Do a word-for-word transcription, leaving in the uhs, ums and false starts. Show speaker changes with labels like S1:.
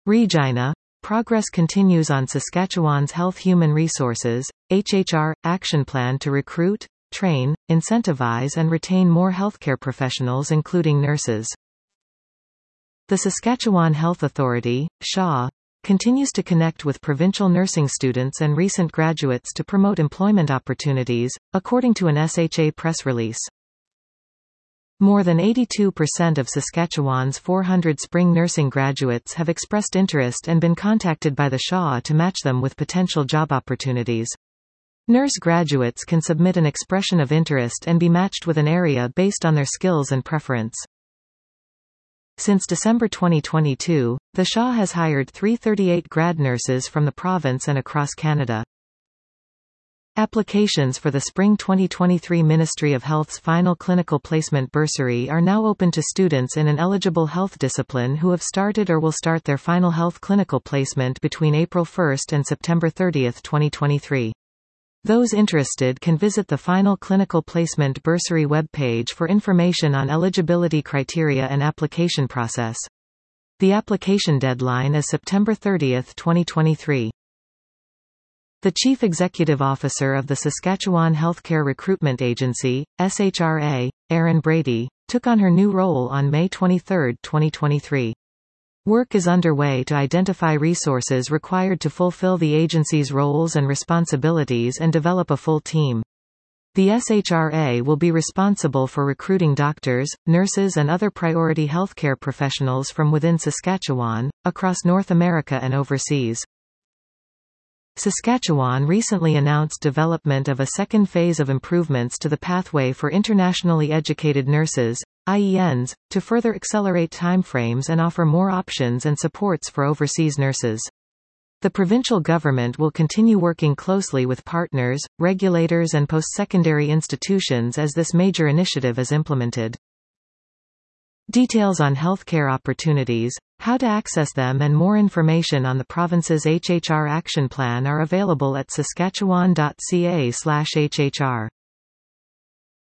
S1: Regina. Progress continues on Saskatchewan's Health Human Resources, H H R, action plan to recruit, train, incentivize and retain more healthcare professionals including nurses. The Saskatchewan Health Authority, S H A, continues to connect with provincial nursing students and recent graduates to promote employment opportunities, according to an S H A press release. More than eighty-two percent of Saskatchewan's four hundred spring nursing graduates have expressed interest and been contacted by the S H A to match them with potential job opportunities. Nurse graduates can submit an expression of interest and be matched with an area based on their skills and preference. Since December twenty twenty-two, the S H A has hired three hundred thirty-eight grad nurses from the province and across Canada. Applications for the Spring twenty twenty-three Ministry of Health's final clinical placement bursary are now open to students in an eligible health discipline who have started or will start their final health clinical placement between April first and September thirtieth twenty twenty-three. Those interested can visit the Final Clinical Placement Bursary webpage for information on eligibility criteria and application process. The application deadline is September thirtieth twenty twenty-three. The Chief Executive Officer of the Saskatchewan Healthcare Recruitment Agency, S H R A, Erin Brady, took on her new role on May twenty-third twenty twenty-three. Work is underway to identify resources required to fulfill the agency's roles and responsibilities and develop a full team. The S H R A will be responsible for recruiting doctors, nurses and other priority healthcare professionals from within Saskatchewan, across North America and overseas. Saskatchewan recently announced development of a second phase of improvements to the pathway for internationally educated nurses, I E Ns, to further accelerate timeframes and offer more options and supports for overseas nurses. The provincial government will continue working closely with partners, regulators and post-secondary institutions as this major initiative is implemented. Details on healthcare opportunities, how to access them and more information on the province's H H R action plan are available at saskatchewan dot c a slash H H R.